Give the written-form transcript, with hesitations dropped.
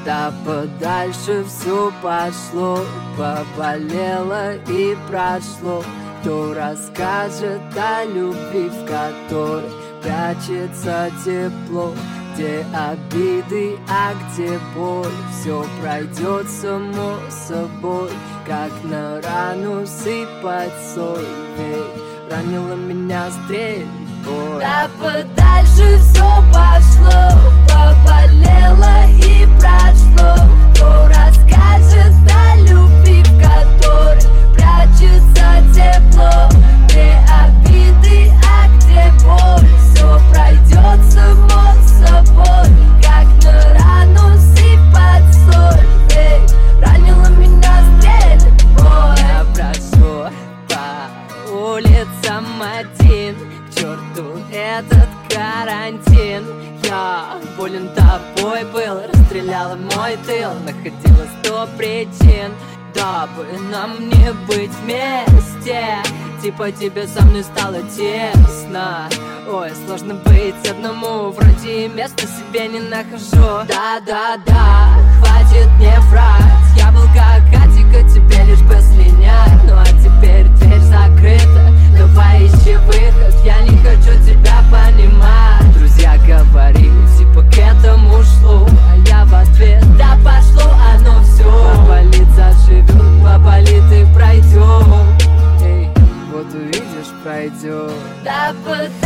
Да подальше все пошло, поболело и прошло. Кто расскажет о любви, в которой прячется тепло? Где обиды, а где боль? Все пройдет само собой, как на рану сыпать соль. Ведь ранила меня стрельбой. Да подальше все пошло, поболело и прошло. Кто расскажет о любви, в которой прячется тепло? Где обиды, а где боль? Все пройдет само собой, как на рану сыпать соль. Ведь ранила меня стрельбой. Я прошу по улицам один, к черту этот карантин. Я болен тобой был, расстреляла мой тыл. Находила 100 причин, дабы нам не быть вместе. Типа тебе со мной стало тесно. Ой, сложно быть одному, вроде места себе не нахожу. Да-да-да, хватит мне врать. Я был как Атика, тебе лишь бы слинять. Ну а теперь дверь закрыта, давай ищи выход. Я не хочу тебя понимать. Друзья говорили, типа к этому шло, а я в ответ: да пошло оно все. Поболит, заживет, поболит и пройдет. Эй, вот увидишь, пройдет. Да